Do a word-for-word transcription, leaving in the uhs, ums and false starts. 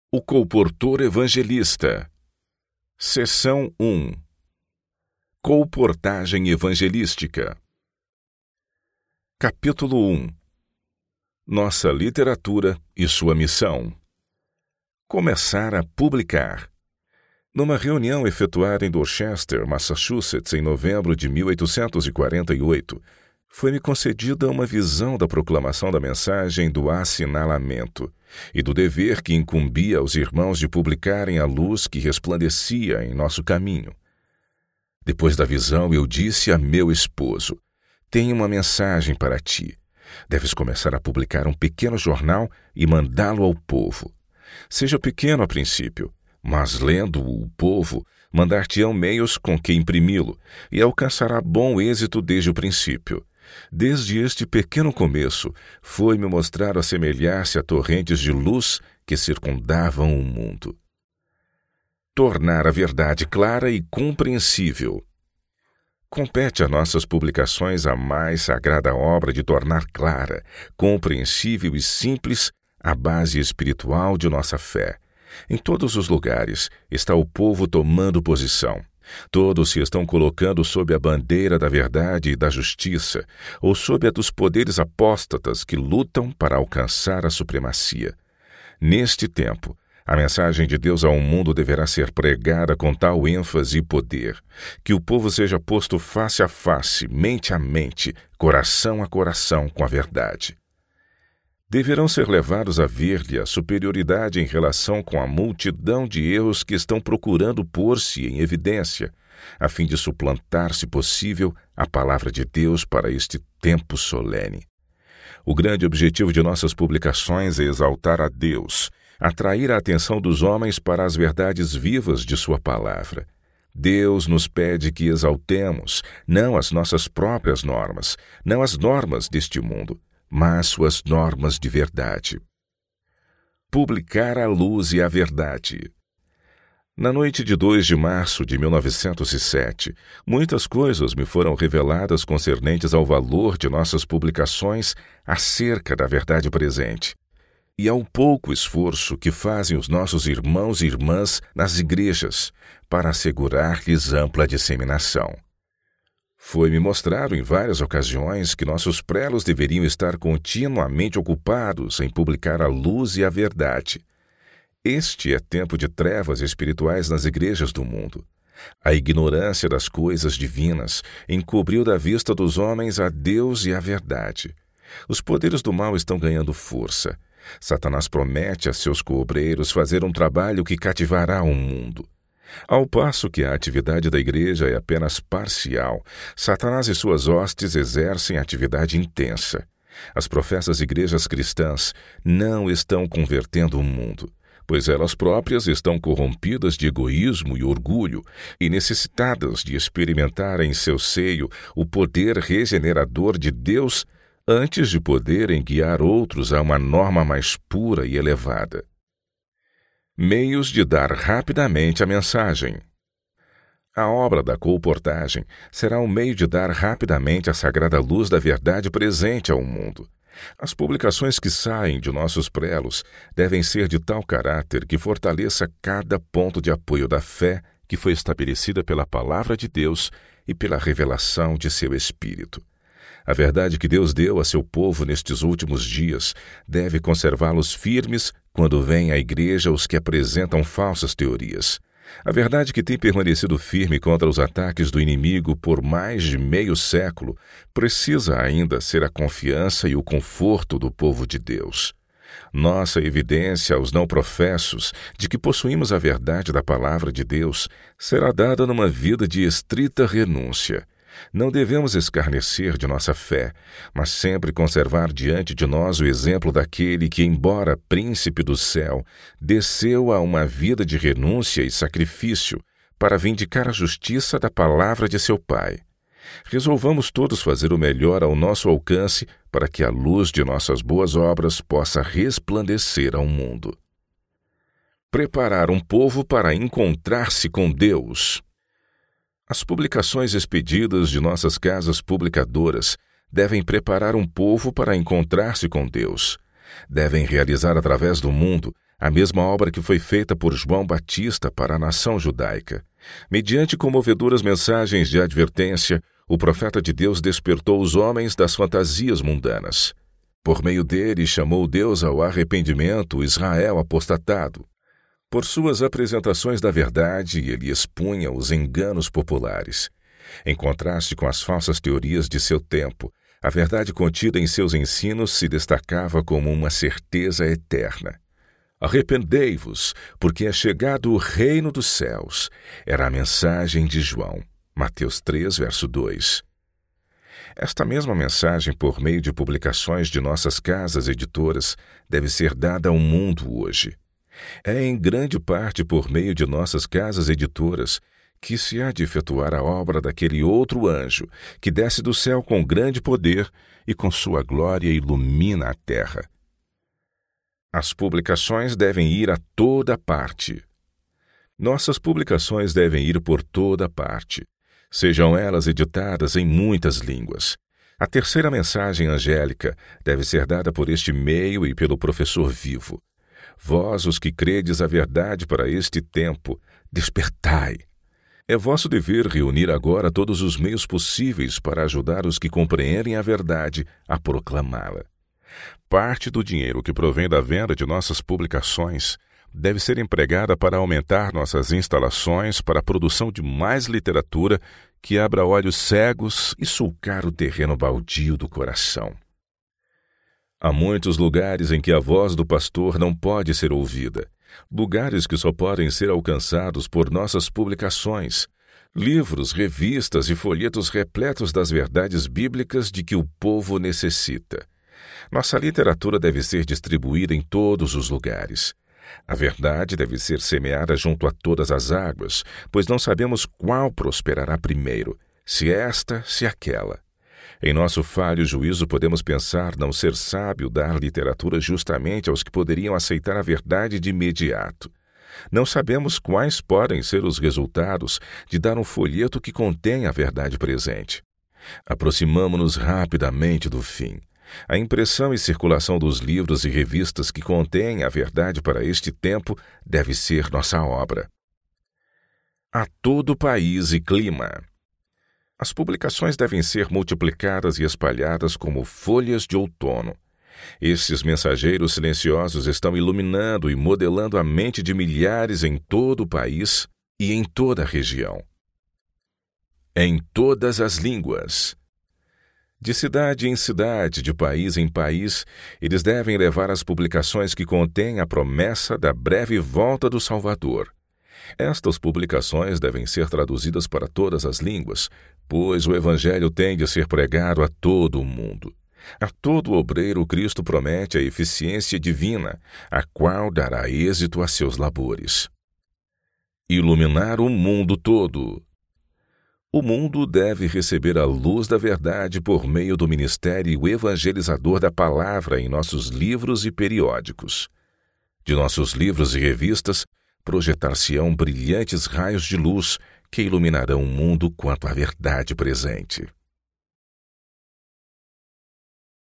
O colportor evangelista. Seção um. Colportagem evangelística. Capítulo um. Nossa literatura e sua missão. Começar a publicar. Numa reunião efetuada em Dorchester, Massachusetts, em novembro de mil oitocentos e quarenta e oito, foi-me concedida uma visão da proclamação da mensagem do assinalamento e do dever que incumbia aos irmãos de publicarem a luz que resplandecia em nosso caminho. Depois da visão, eu disse a meu esposo: tenho uma mensagem para ti. Deves começar a publicar um pequeno jornal e mandá-lo ao povo. Seja pequeno a princípio, mas lendo-o o povo, mandar-te-ão meios com que imprimi-lo, e alcançará bom êxito desde o princípio. Desde este pequeno começo, foi-me mostrar assemelhar-se a torrentes de luz que circundavam o mundo. Tornar a verdade clara e compreensível. Compete a nossas publicações a mais sagrada obra de tornar clara, compreensível e simples a base espiritual de nossa fé. Em todos os lugares está o povo tomando posição. Todos se estão colocando sob a bandeira da verdade e da justiça, ou sob a dos poderes apóstatas que lutam para alcançar a supremacia. Neste tempo, a mensagem de Deus ao mundo deverá ser pregada com tal ênfase e poder, que o povo seja posto face a face, mente a mente, coração a coração com a verdade. Deverão ser levados a ver-lhe a superioridade em relação com a multidão de erros que estão procurando pôr-se em evidência, a fim de suplantar, se possível, a palavra de Deus para este tempo solene. O grande objetivo de nossas publicações é exaltar a Deus, atrair a atenção dos homens para as verdades vivas de sua palavra. Deus nos pede que exaltemos, não as nossas próprias normas, não as normas deste mundo, mas suas normas de verdade. Publicar a luz e a verdade. Na noite de dois de março de mil novecentos e sete, muitas coisas me foram reveladas concernentes ao valor de nossas publicações acerca da verdade presente e ao pouco esforço que fazem os nossos irmãos e irmãs nas igrejas para assegurar-lhes ampla disseminação. Foi-me mostrado em várias ocasiões que nossos prelos deveriam estar continuamente ocupados em publicar a luz e a verdade. Este é tempo de trevas espirituais nas igrejas do mundo. A ignorância das coisas divinas encobriu da vista dos homens a Deus e a verdade. Os poderes do mal estão ganhando força. Satanás promete a seus coobreiros fazer um trabalho que cativará o mundo. Ao passo que a atividade da igreja é apenas parcial, Satanás e suas hostes exercem atividade intensa. As professas igrejas cristãs não estão convertendo o mundo, pois elas próprias estão corrompidas de egoísmo e orgulho e necessitadas de experimentar em seu seio o poder regenerador de Deus antes de poderem guiar outros a uma norma mais pura e elevada. Meios de dar rapidamente a mensagem. A obra da colportagem será um meio de dar rapidamente a sagrada luz da verdade presente ao mundo. As publicações que saem de nossos prelos devem ser de tal caráter que fortaleça cada ponto de apoio da fé que foi estabelecida pela palavra de Deus e pela revelação de seu Espírito. A verdade que Deus deu a seu povo nestes últimos dias deve conservá-los firmes quando vêm à igreja os que apresentam falsas teorias. A verdade que tem permanecido firme contra os ataques do inimigo por mais de meio século precisa ainda ser a confiança e o conforto do povo de Deus. Nossa evidência aos não professos de que possuímos a verdade da palavra de Deus será dada numa vida de estrita renúncia. Não devemos escarnecer de nossa fé, mas sempre conservar diante de nós o exemplo daquele que, embora príncipe do céu, desceu a uma vida de renúncia e sacrifício para vindicar a justiça da palavra de seu Pai. Resolvamos todos fazer o melhor ao nosso alcance para que a luz de nossas boas obras possa resplandecer ao mundo. Preparar um povo para encontrar-se com Deus. As publicações expedidas de nossas casas publicadoras devem preparar um povo para encontrar-se com Deus. Devem realizar através do mundo a mesma obra que foi feita por João Batista para a nação judaica. Mediante comovedoras mensagens de advertência, o profeta de Deus despertou os homens das fantasias mundanas. Por meio dele, chamou Deus ao arrependimento o Israel apostatado. Por suas apresentações da verdade, ele expunha os enganos populares. Em contraste com as falsas teorias de seu tempo, a verdade contida em seus ensinos se destacava como uma certeza eterna. Arrependei-vos, porque é chegado o reino dos céus. Era a mensagem de João. Mateus três, verso dois. Esta mesma mensagem, por meio de publicações de nossas casas editoras, deve ser dada ao mundo hoje. É em grande parte por meio de nossas casas editoras que se há de efetuar a obra daquele outro anjo, que desce do céu com grande poder e com sua glória ilumina a terra. As publicações devem ir a toda parte. Nossas publicações devem ir por toda parte, sejam elas editadas em muitas línguas. A terceira mensagem angélica deve ser dada por este meio e pelo professor vivo. Vós, os que credes a verdade para este tempo, despertai. É vosso dever reunir agora todos os meios possíveis para ajudar os que compreendem a verdade a proclamá-la. Parte do dinheiro que provém da venda de nossas publicações deve ser empregada para aumentar nossas instalações para a produção de mais literatura que abra olhos cegos e sulcar o terreno baldio do coração. Há muitos lugares em que a voz do pastor não pode ser ouvida, lugares que só podem ser alcançados por nossas publicações, livros, revistas e folhetos repletos das verdades bíblicas de que o povo necessita. Nossa literatura deve ser distribuída em todos os lugares. A verdade deve ser semeada junto a todas as águas, pois não sabemos qual prosperará primeiro, se esta, se aquela. Em nosso falho juízo podemos pensar não ser sábio dar literatura justamente aos que poderiam aceitar a verdade de imediato. Não sabemos quais podem ser os resultados de dar um folheto que contém a verdade presente. Aproximamo-nos rapidamente do fim. A impressão e circulação dos livros e revistas que contêm a verdade para este tempo deve ser nossa obra. A todo país e clima. As publicações devem ser multiplicadas e espalhadas como folhas de outono. Esses mensageiros silenciosos estão iluminando e modelando a mente de milhares em todo o país e em toda a região. Em todas as línguas. De cidade em cidade, de país em país, eles devem levar as publicações que contêm a promessa da breve volta do Salvador. Estas publicações devem ser traduzidas para todas as línguas, pois o Evangelho tem de ser pregado a todo o mundo. A todo obreiro Cristo promete a eficiência divina, a qual dará êxito a seus labores. Iluminar o mundo todo. O mundo deve receber a luz da verdade por meio do ministério evangelizador da palavra em nossos livros e periódicos. De nossos livros e revistas, projetar-se-ão brilhantes raios de luz que iluminarão o mundo quanto à verdade presente.